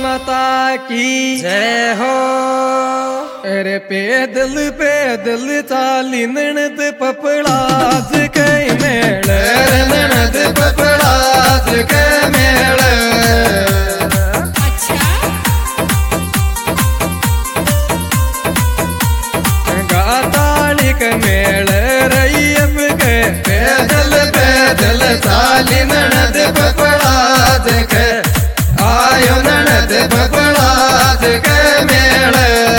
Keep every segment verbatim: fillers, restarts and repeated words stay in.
माता की जय हो। अरे पैदल पैदल चाली ननद पपड़ाज के मेल, ननद पपड़ाज के मेल। गाताली के मेल रैयब के पैदल पैदल चाली ननद पपड़ाज के आयो ननद पपड़ाज के मेल।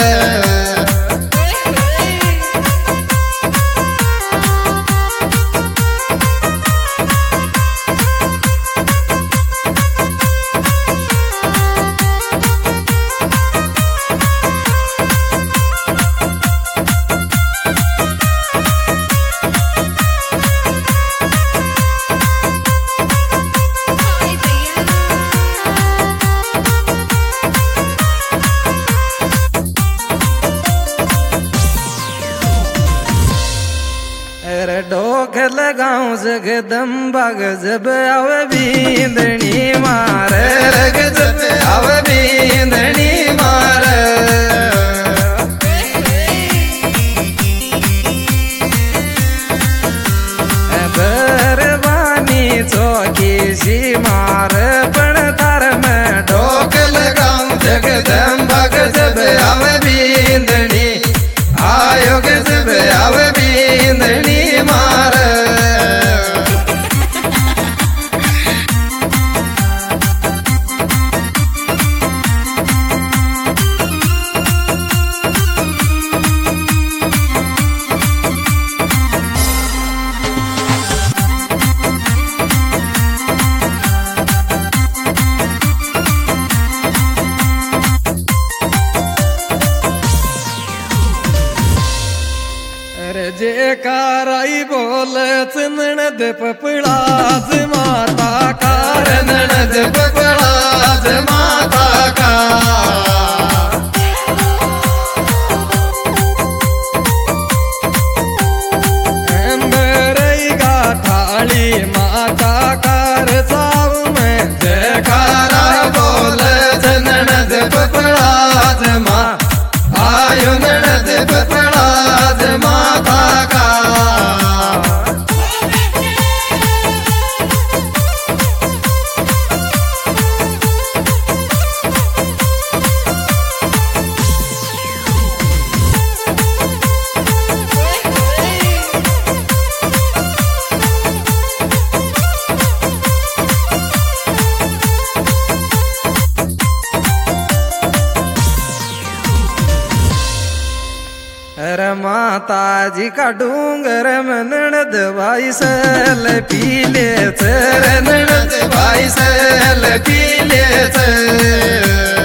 ढोक लगाऊं जगदम्बा गजब आवे बींदनी मारे, गजब आवे बींदनी मारे। बरवानी चौकी सी मार पण तार में ढोक लगाऊं जगदम्बा गजब आवे बींदनी, आयो गजब आवे बींदनी मार। जेकाराई बोलत ननद पपड़ाज माता का, ननद पपड़ाज माता का। अंबरईगा थाली माता कार साव में जेकारा बोलत ननद पपड़ाज माँ, आयो ननद पपड़ाज माता का। माता जी का डूंगर में ननद भाई सल पीले चर, ननद भाई सल पीले चर।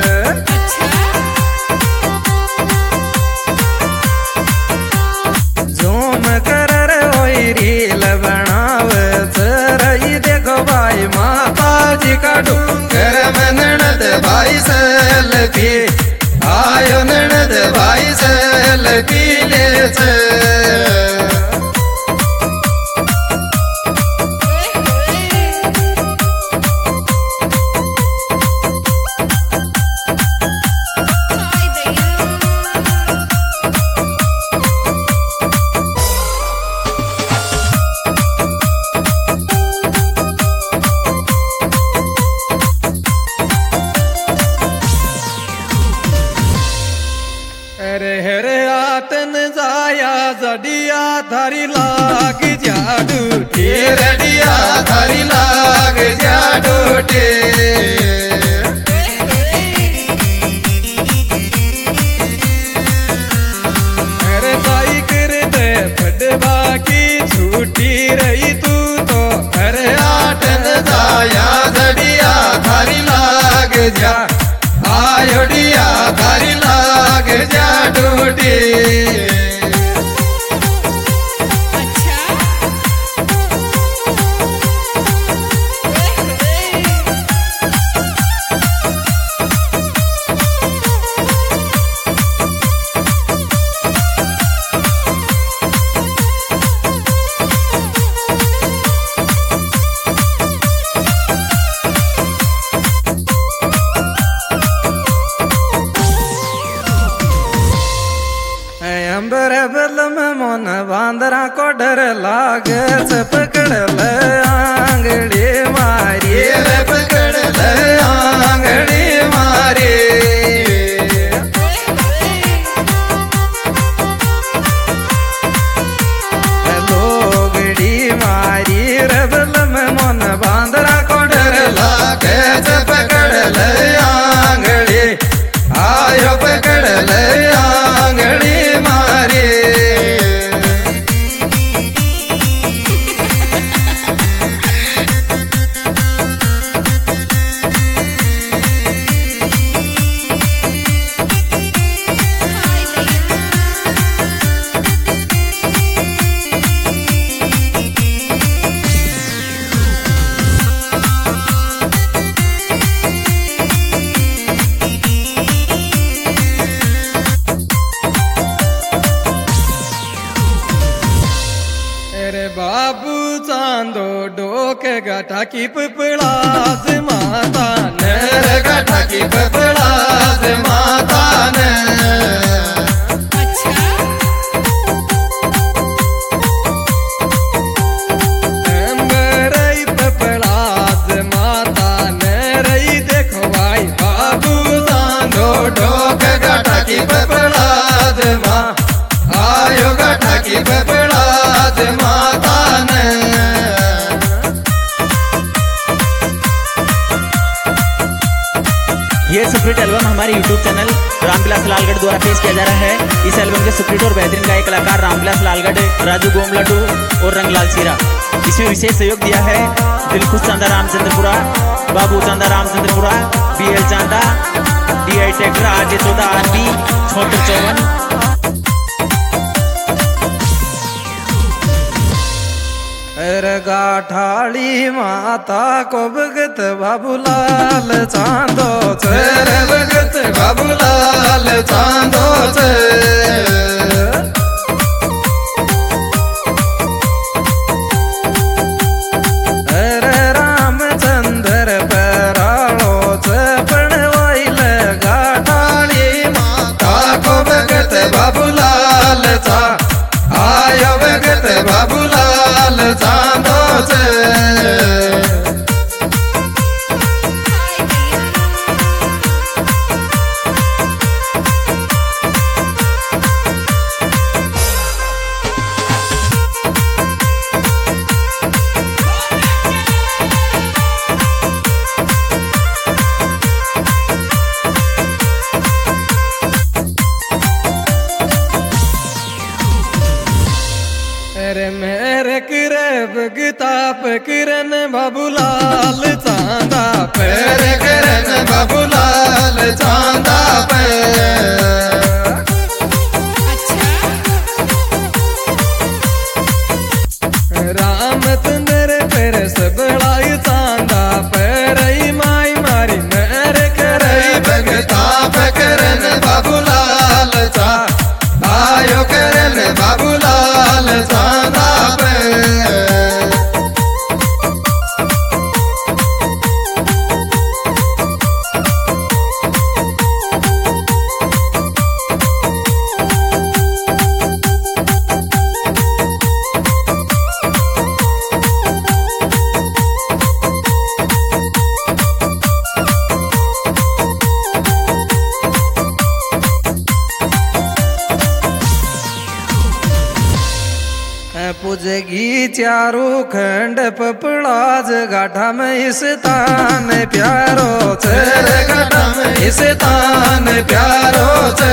झूम कर ओई रील बनाव चरई देखो भाई माता जी का डूंगर में ननद भाई सल पी, आयो ननद भाई सल पीले से। अरे हरे आतन जाया जडिया धारी लाग जाडू, रडिया धारी लाग जाडू टे। अरे ताई कर दे फटवा की छूटी रही तू तो, अरे आतन जाया जडिया धारी लाग जा, आयोडिया धारी लाग जा डूटी। अंबर बलम मोन बांदरा को डर लागे से पकड़ ले आंगड़ी मारी रे पकड़ ले आंगड़ी मारी लोगड़ी मारी रे बलम मोन बांदरा को डर लागे से पकड़ ले आंगड़ी आयो पकड़ ले आंगड़ी मारी बाबू चांदो डोके गठा की पिपड़ाज माता नर गठा की पिपड़ाज माता ने रई पिपड़ाज माता ने रई देखो भाई बाबू चांदो डोके गठा की पिपड़ाज माँ आयो गठा की पिपड़ाज माता ने ये सुप्रीट एल्बम हमारे यूट्यूब चैनल रामविलास लालगढ़ द्वारा पेश किया जा रहा है। इस एल्बम के सुप्रीट और बेहतरीन गायक कलाकार रामविलास लालगढ़, राजू गोम लड्डू और रंगलाल सीरा। इसमें विशेष सहयोग दिया है Dilkhush Chanda Ramchandrapura, Babu Chanda Ramchandrapura, B L Chanda, D I tractor R J चौदह आर बी छोहत्तर चौवन। गाठाली माता को भगत बाबूलाल चांदो चर भगत बाबूलाल चांदो अरे रामचंद्र परालो चपण वाइल गाठाली माता को भगत बाबूलाल चा आयो भगत बाबूलाल चांदो से अरे मेरे करे भगता पकरन बाबूलाल चांदा पैर करन बाबूलाल चांदा पे रामचंद्र पर सबड़ाई चांदा पैर माई मारी मेरे करे भगता पकरन बाबूलाल चा आयो करन बाबूलाल चांदा पे पूजगी चारू खंड पपड़ाज गाठा में इस तान प्यारो चर गाठा में इस तान प्यारो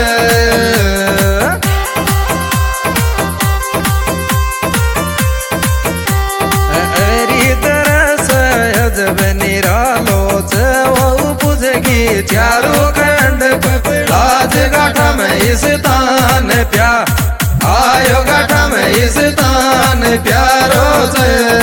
अरी तरस जब निरालो वो पूजगी चारू खंड पपड़ाज गाठा में इस तान प्यार आयो गाठा में इस तान प्यारो से